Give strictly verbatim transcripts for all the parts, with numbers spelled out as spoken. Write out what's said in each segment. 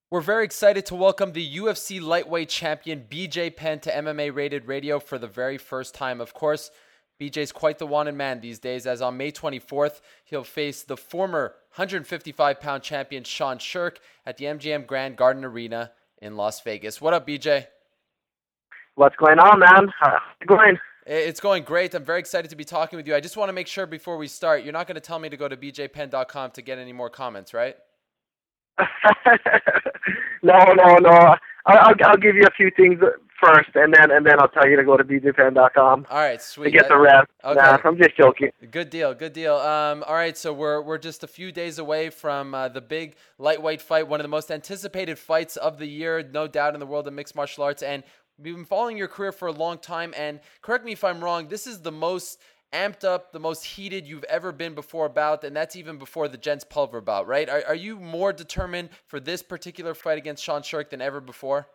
We're very excited to welcome the U F C lightweight champion B J Penn to M M A Rated Radio for the very first time. Of course, B J's quite the wanted man these days, as on May twenty-fourth, he'll face the former one fifty-five pound champion Sean Sherk at the M G M Grand Garden Arena in Las Vegas. What up, B J? What's going on, man? How's it going? It's going great. I'm very excited to be talking with you. I just want to make sure before we start, you're not going to tell me to go to b j penn dot com to get any more comments, right? no, no, no. I'll, I'll I'll give you a few things first, and then and then I'll tell you to go to b j penn dot com. All right, sweet. To get the rest. Okay. Nah, I'm just joking. Good deal, good deal. Um, all right, so we're we're just a few days away from uh, the big lightweight fight, one of the most anticipated fights of the year, no doubt, in the world of mixed martial arts. And we've been following your career for a long time. And correct me if I'm wrong, this is the most amped up, the most heated you've ever been before a bout, and that's even before the Gents Pulver bout, right? Are, are you more determined for this particular fight against Sean Sherk than ever before?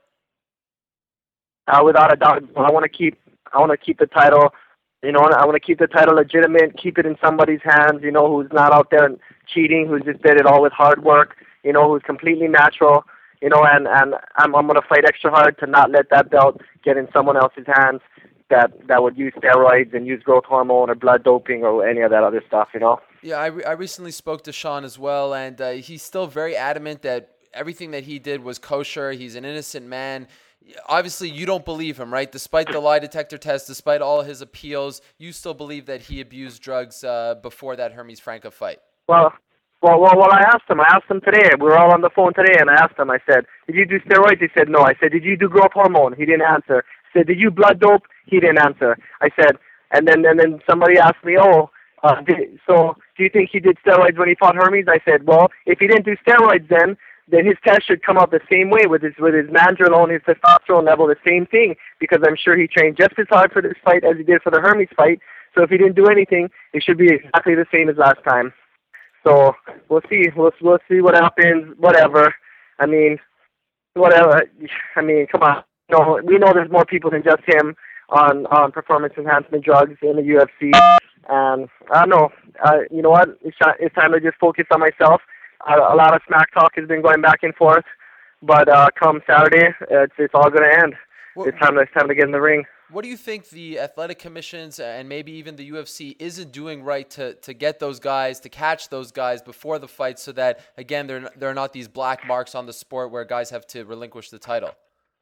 Uh, without a doubt, I want to keep. I want to keep the title. You know, I want to keep the title legitimate. Keep it in somebody's hands. You know, who's not out there cheating, who's just did it all with hard work. You know, who's completely natural. You know, and and I'm I'm gonna fight extra hard to not let that belt get in someone else's hands that that would use steroids and use growth hormone or blood doping or any of that other stuff, you know? Yeah, I, re- I recently spoke to Sean as well, and uh, he's still very adamant that everything that he did was kosher. He's an innocent man. Obviously, you don't believe him, right? Despite the lie detector test, despite all his appeals, you still believe that he abused drugs uh, before that Hermes Franca fight. Well, well, well, well, I asked him. I asked him today. We were all on the phone today, and I asked him. I said, did you do steroids? He said, no. I said, did you do growth hormone? He didn't answer. I said, did you blood dope? He didn't answer. I said, and then and then somebody asked me, oh, uh, did, so do you think he did steroids when he fought Hermes? I said, well, if he didn't do steroids then, then his test should come out the same way with his with his nandrolone, his testosterone level, the same thing, because I'm sure he trained just as hard for this fight as he did for the Hermes fight. So if he didn't do anything, it should be exactly the same as last time. So we'll see. We'll we'll see what happens. Whatever. I mean, whatever. I mean, come on. No, we know there's more people than just him on on performance enhancement drugs in the U F C. And I don't know. Uh, you know what? It's it's time to just focus on myself. A, a lot of smack talk has been going back and forth, but uh, come Saturday, it's it's all going to end. What, it's time to it's time to get in the ring. What do you think the athletic commissions and maybe even the U F C isn't doing right to to get those guys, to catch those guys before the fight, so that again there there are not these black marks on the sport where guys have to relinquish the title?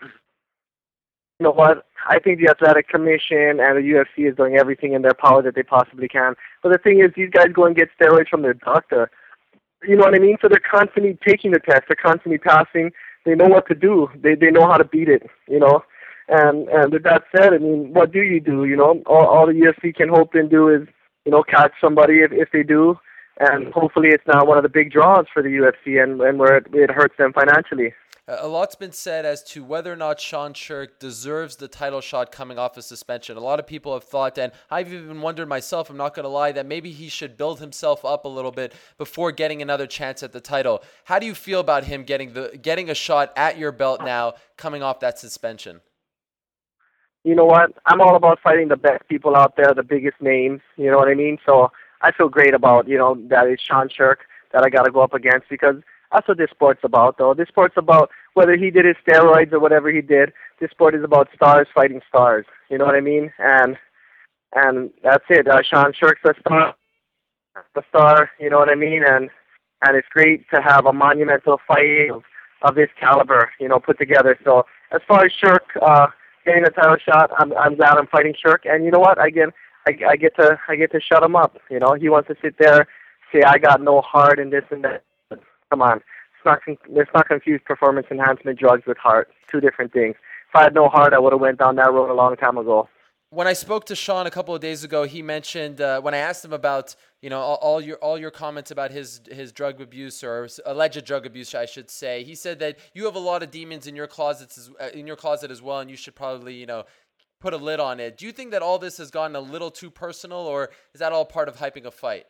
You know what? I think the Athletic Commission and the U F C is doing everything in their power that they possibly can. But the thing is, these guys go and get steroids from their doctor. You know what I mean? So they're constantly taking the test. They're constantly passing. They know what to do. They they know how to beat it, you know? And and with that said, I mean, what do you do, you know? All, all the U F C can hope and do is, you know, catch somebody if, if they do. And hopefully it's not one of the big draws for the U F C and, and where it, it hurts them financially. A lot's been said as to whether or not Sean Sherk deserves the title shot coming off a suspension. A lot of people have thought, and I've even wondered myself, I'm not going to lie, that maybe he should build himself up a little bit before getting another chance at the title. How do you feel about him getting the getting a shot at your belt now, coming off that suspension? You know what? I'm all about fighting the best people out there, the biggest names, you know what I mean? So I feel great about, you know, that it's Sean Sherk that I got to go up against, because that's what this sport's about, though. This sport's about whether he did his steroids or whatever he did. This sport is about stars fighting stars. You know what I mean? And and that's it. Uh, Sean Sherk's a star, a star. You know what I mean? And and it's great to have a monumental fight of, of this caliber, you know, put together. So as far as Sherk uh, getting a title shot, I'm I'm glad I'm fighting Sherk. And you know what? I get I, I get to I get to shut him up. You know, he wants to sit there, say I got no heart and this and that. Come on, let's not, con- let's not confuse performance enhancement drugs with heart. Two different things. If I had no heart, I would have went down that road a long time ago. When I spoke to Sean a couple of days ago, he mentioned uh, when I asked him about you know all, all your all your comments about his his drug abuse or alleged drug abuse, I should say. He said that you have a lot of demons in your closets as, uh, in your closet as well, and you should probably you know put a lid on it. Do you think that all this has gotten a little too personal, or is that all part of hyping a fight?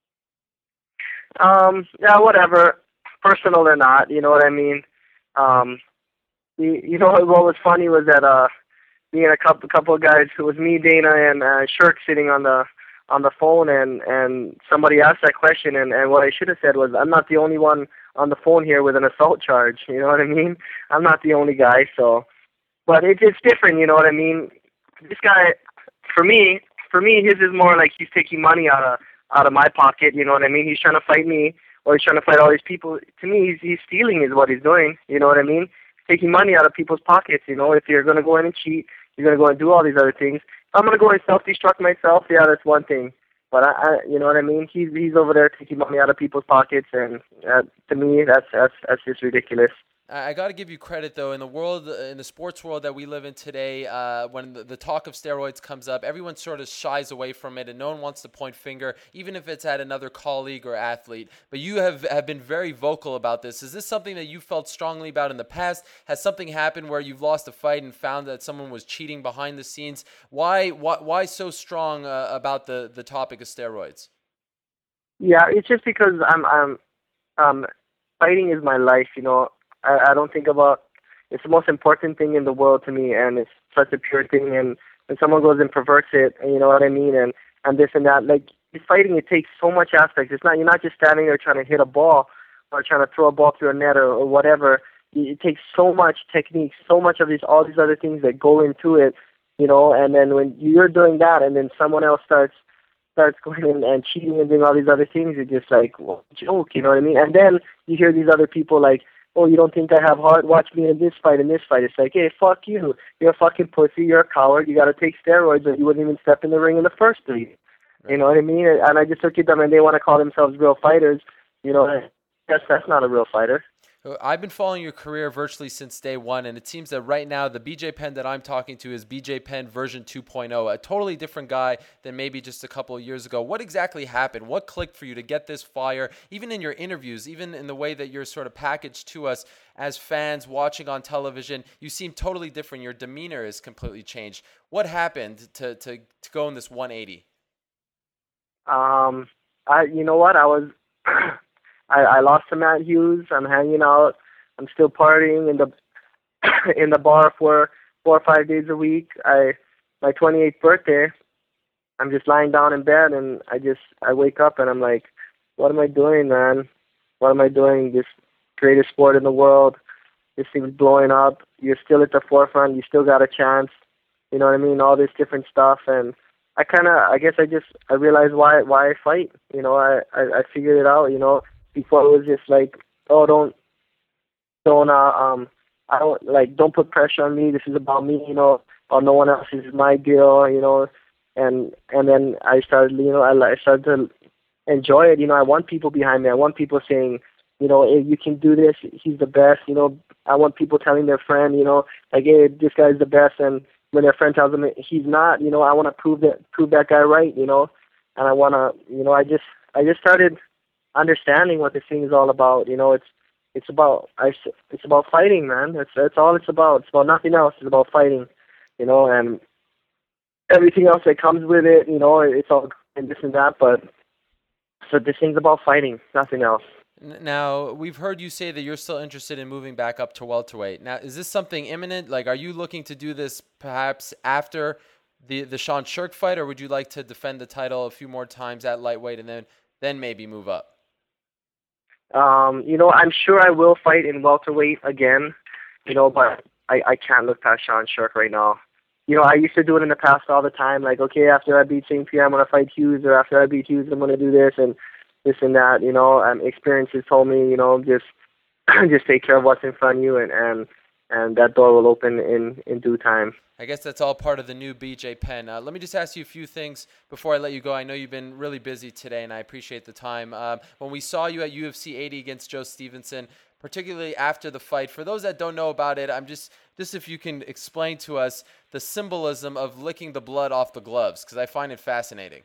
Um. Yeah. Whatever. Personal or not, you know what I mean? Um, the, you know what was funny was that uh, me and a couple couple of guys, it was me, Dana, and uh, Sherk sitting on the on the phone, and, and somebody asked that question, and, and what I should have said was, I'm not the only one on the phone here with an assault charge. You know what I mean? I'm not the only guy, so. But it, it's different. You know what I mean? This guy, for me, for me, his is more like he's taking money out of out of my pocket. You know what I mean? He's trying to fight me, or he's trying to fight all these people. To me, he's he's stealing is what he's doing. You know what I mean? Taking money out of people's pockets. You know, if you're gonna go in and cheat, you're gonna go and do all these other things. If I'm gonna go and self-destruct myself, yeah, that's one thing. But I, I, you know what I mean? He's he's over there taking money out of people's pockets, and uh, to me, that's that's that's just ridiculous. I got to give you credit, though, in the world, in the sports world that we live in today, uh, when the, the talk of steroids comes up, everyone sort of shies away from it, and no one wants to point finger, even if it's at another colleague or athlete. But you have, have been very vocal about this. Is this something that you felt strongly about in the past? Has something happened where you've lost a fight and found that someone was cheating behind the scenes? Why why, why so strong uh, about the, the topic of steroids? Yeah, it's just because I'm I'm um fighting is my life, you know. I, I don't think about it's the most important thing in the world to me, and it's such a pure thing. And when someone goes and perverts it, you know what I mean, and and this and that, like fighting, it takes so much aspects. It's not you're not just standing there trying to hit a ball or trying to throw a ball through a net or, or whatever. It takes so much technique, so much of these all these other things that go into it, you know. And then when you're doing that, and then someone else starts starts going in and cheating and doing all these other things, you're just like, well, joke, you know what I mean? And then you hear these other people like, oh, you don't think I have heart? Watch me in this fight, in this fight. It's like, hey, fuck you. You're a fucking pussy. You're a coward. You got to take steroids or you wouldn't even step in the ring in the first place. Right. You know what I mean? And I just look at them and they want to call themselves real fighters. You know, that's, that's not a real fighter. I've been following your career virtually since day one, and it seems that right now the B J Penn that I'm talking to is B J Penn version two point oh, a totally different guy than maybe just a couple of years ago. What exactly happened? What clicked for you to get this fire? Even in your interviews, even in the way that you're sort of packaged to us as fans watching on television, you seem totally different. Your demeanor is completely changed. What happened to, to, to go in this one eighty? Um, I, you know what? I was... I, I lost to Matt Hughes. I'm hanging out. I'm still partying in the in the bar for four or five days a week. I my twenty-eighth birthday. I'm just lying down in bed and I just I wake up and I'm like, what am I doing, man? What am I doing? This greatest sport in the world. This thing's blowing up. You're still at the forefront. You still got a chance. You know what I mean? All this different stuff. And I kind of I guess I just I realized why why I fight. You know I, I I figured it out. You know. Before it was just like, oh, don't, don't, uh, um, I don't, like, don't put pressure on me. This is about me, you know, or no one else. This is my deal, you know. And and then I started, you know, I, I started to enjoy it. You know, I want people behind me. I want people saying, you know, hey, you can do this. He's the best. You know, I want people telling their friend, you know, like, hey, this guy's the best. And when their friend tells them he's not, you know, I want to prove that, prove that guy right, you know. And I want to, you know, I just, I just started understanding what this thing is all about. You know, it's it's about I it's about fighting, man. That's that's all it's about. It's about nothing else. It's about fighting, you know, and everything else that comes with it. You know, it's all and this and that. But so this thing's about fighting, nothing else. Now, we've heard you say that you're still interested in moving back up to welterweight. Now, is this something imminent? Like, are you looking to do this perhaps after the the Sean Sherk fight, or would you like to defend the title a few more times at lightweight and then then maybe move up? Um, you know, I'm sure I will fight in welterweight again, you know, but I, I can't look past Sean Sherk right now. You know, I used to do it in the past all the time, like, okay, after I beat Saint Pierre, I'm going to fight Hughes, or after I beat Hughes, I'm going to do this and this and that, you know. Um, experiences told me, you know, just just take care of what's in front of you, and, and, and that door will open in, in due time. I guess that's all part of the new B J Penn. Uh, let me just ask you a few things before I let you go. I know you've been really busy today, and I appreciate the time. Um, when we saw you at U F C eighty against Joe Stevenson, particularly after the fight, for those that don't know about it, I'm just, just if you can explain to us the symbolism of licking the blood off the gloves, because I find it fascinating.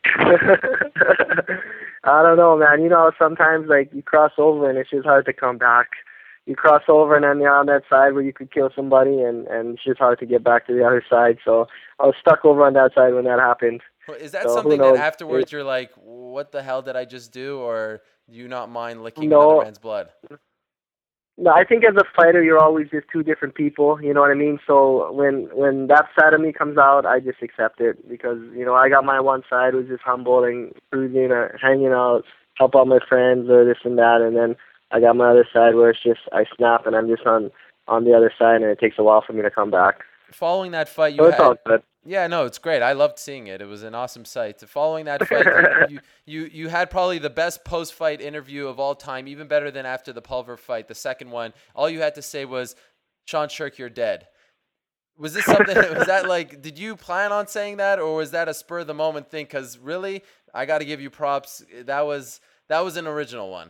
I don't know, man. You know, sometimes, like, you cross over, and it's just hard to come back. You cross over and then you're on that side where you could kill somebody, and, and it's just hard to get back to the other side. So I was stuck over on that side when that happened. Well, is that so something that afterwards you're like, what the hell did I just do? Or do you not mind licking no, another man's blood? No, I think as a fighter, you're always just two different people. You know what I mean? So when when that side of me comes out, I just accept it because, you know, I got my one side who's just humble and cruising or hanging out, help out my friends or this and that. And then I got my other side where it's just I snap and I'm just on on the other side, and it takes a while for me to come back. Following that fight, you So it's had all good. yeah, no, it's great. I loved seeing it. It was an awesome sight. Following that fight, you you you, you had probably the best post-fight interview of all time, even better than after the Pulver fight, the second one. All you had to say was, "Sean Sherk, you're dead." Was this something? Was that like? Did you plan on saying that, or was that a spur of the moment thing? Because really, I got to give you props. That was that was an original one.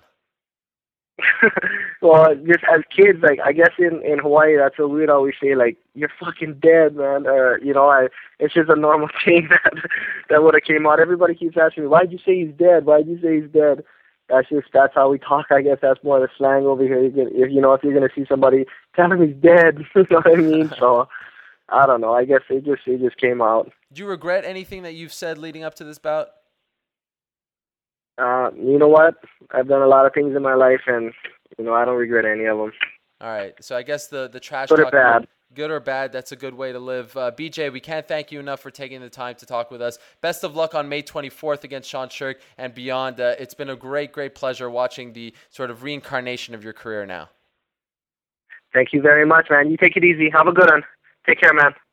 Well, just as kids, like I guess in in Hawaii, that's what we'd always say, like you're fucking dead, man. Or you know, I it's just a normal thing that that would have came out. Everybody keeps asking me, why'd you say he's dead? Why'd you say he's dead? That's just that's how we talk. I guess that's more the slang over here. You can, if you know, if you're gonna see somebody, tell him he's dead. You know what I mean? So I don't know. I guess it just it just came out. Do you regret anything that you've said leading up to this bout? Uh, you know what? I've done a lot of things in my life, and you know I don't regret any of them. All right. So I guess the the trash Good or talk, bad. good or bad, that's a good way to live. Uh, B J, we can't thank you enough for taking the time to talk with us. Best of luck on May twenty-fourth against Sean Sherk and beyond. Uh, it's been a great, great pleasure watching the sort of reincarnation of your career now. Thank you very much, man. You take it easy. Have a good one. Take care, man.